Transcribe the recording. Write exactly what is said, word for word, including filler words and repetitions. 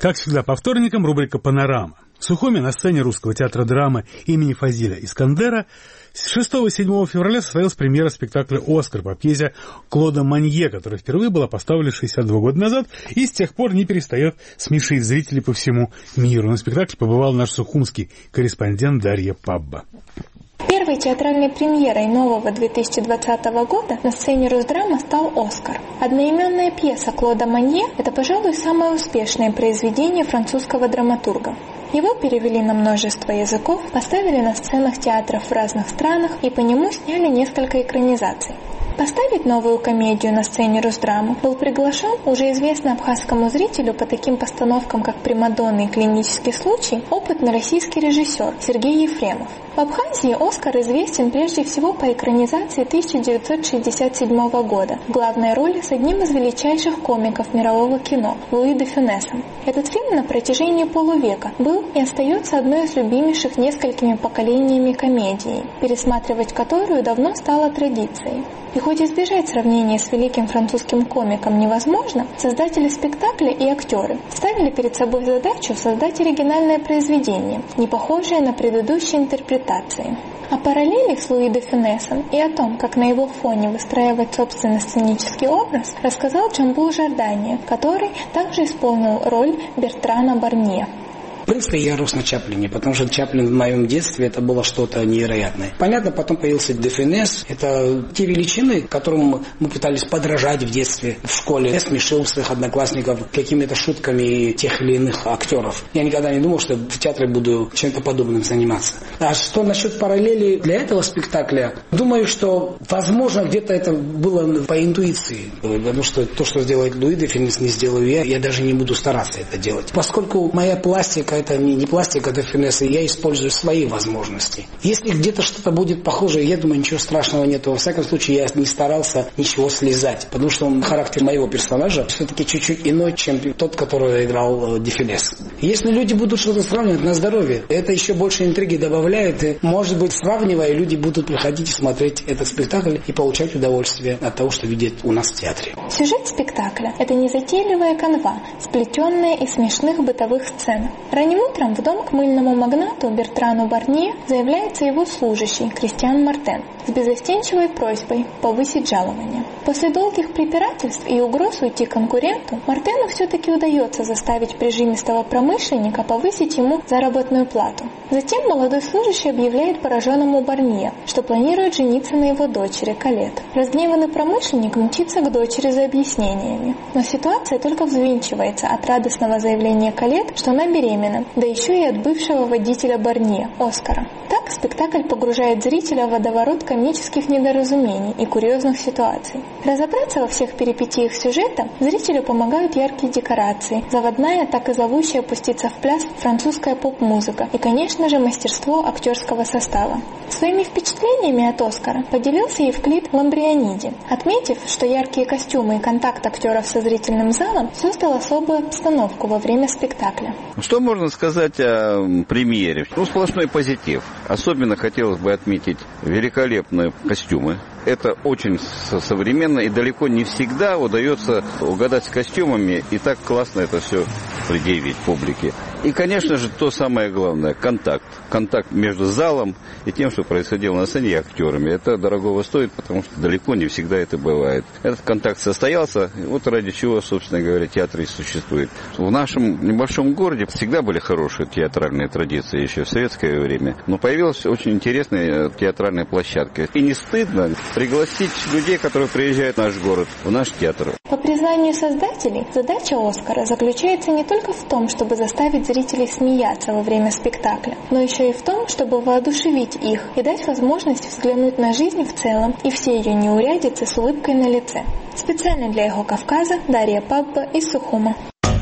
Как всегда по вторникам, рубрика «Панорама». В Сухуме на сцене Русского театра драмы имени Фазиля Искандера шестого-седьмого февраля состоялась премьера спектакля «Оскар» по пьесе Клода Монье, который впервые была поставлена шестьдесят два года назад и с тех пор не перестает смешить зрителей по всему миру. На спектакле побывал наш сухумский корреспондент Дарья Пабба. Первой театральной премьерой нового две тысячи двадцатого года на сцене Русдрама стал «Оскар». Одноименная пьеса Клода Монье – это, пожалуй, самое успешное произведение французского драматурга. Его перевели на множество языков, поставили на сценах театров в разных странах и по нему сняли несколько экранизаций. Поставить новую комедию на сцене Русдрамы был приглашен уже известный абхазскому зрителю по таким постановкам, как «Примадонна» и «Клинический случай», опытный российский режиссер Сергей Ефремов. В Абхазии «Оскар» известен прежде всего по экранизации тысяча девятьсот шестьдесят седьмого года в главной роли с одним из величайших комиков мирового кино Луи де Фюнесом. Этот фильм на протяжении полувека был и остается одной из любимейших несколькими поколениями комедий, пересматривать которую давно стало традицией. И хоть избежать сравнения с великим французским комиком невозможно, создатели спектакля и актеры ставили перед собой задачу создать оригинальное произведение, не похожее на предыдущие интерпретации. О параллелях с Луи де Фюнесом и о том, как на его фоне выстраивать собственный сценический образ, рассказал Джамбул Жордания, который также исполнил роль Бертрана Барнье. В принципе, я рос на Чаплине, потому что Чаплин в моем детстве это было что-то невероятное. Понятно, потом появился де Фюнес. Это те величины, которым мы пытались подражать в детстве, в школе. Я смешил своих одноклассников какими-то шутками тех или иных актеров. Я никогда не думал, что в театре буду чем-то подобным заниматься. А что насчет параллели для этого спектакля? Думаю, что, возможно, где-то это было по интуиции. Потому что то, что сделает Луи де Фюнес, не сделаю я. Я даже не буду стараться это делать. Поскольку моя пластика это не, не пластика де Фюнеса, я использую свои возможности. Если где-то что-то будет похожее, я думаю, ничего страшного нет. Во всяком случае, я не старался ничего слезать, потому что он, характер моего персонажа все-таки чуть-чуть иной, чем тот, который играл де Фюнес. Если люди будут что-то сравнивать, на здоровье, это еще больше интриги добавляет, и, может быть, сравнивая, люди будут приходить и смотреть этот спектакль и получать удовольствие от того, что видят у нас в театре. Сюжет спектакля – это незатейливая канва, сплетенная из смешных бытовых сцен. Ранним утром в дом к мыльному магнату Бертрану Барнье заявляется его служащий Кристиан Мартен с безостенчивой просьбой повысить жалование. После долгих препирательств и угроз уйти конкуренту, Мартену все-таки удается заставить прижимистого промышленника повысить ему заработную плату. Затем молодой служащий объявляет пораженному Барнье, что планирует жениться на его дочери Калет. Разгневанный промышленник мчится к дочери за объяснениями. Но ситуация только взвинчивается от радостного заявления Калет, что она беременна, да еще и от бывшего водителя Барнье, Оскара. Так спектакль погружает зрителя в водоворот комических недоразумений и курьезных ситуаций. Разобраться во всех перипетиях сюжета зрителю помогают яркие декорации, заводная, так и зовущая пуститься в пляс французская поп-музыка и, конечно же, мастерство актерского состава. Своими впечатлениями от «Оскара» поделился Евклид Ламбрианиди, отметив, что яркие костюмы и контакт актеров со зрительным залом создал особую обстановку во время спектакля. Что можно сказать о премьере? Ну, сплошной позитив. Особенно хотелось бы отметить великолепные костюмы. Это очень современно и далеко не всегда удается угадать с костюмами и так классно это все предъявить публике. И, конечно же, то самое главное – контакт. Контакт между залом и тем, что происходило на сцене, и актерами. Это дорогого стоит, потому что далеко не всегда это бывает. Этот контакт состоялся, вот ради чего, собственно говоря, театр и существует. В нашем небольшом городе всегда были хорошие театральные традиции еще в советское время, но появилась очень интересная театральная площадка. И не стыдно пригласить людей, которые приезжают в наш город, в наш театр. По признанию создателей, задача «Оскара» заключается не только в том, чтобы заставить зрителей смеяться во время спектакля, но еще и в том, чтобы воодушевить их и дать возможность взглянуть на жизнь в целом и все ее неурядицы с улыбкой на лице. Специально для «Эхо Кавказа» Дарья Пабба из Сухума.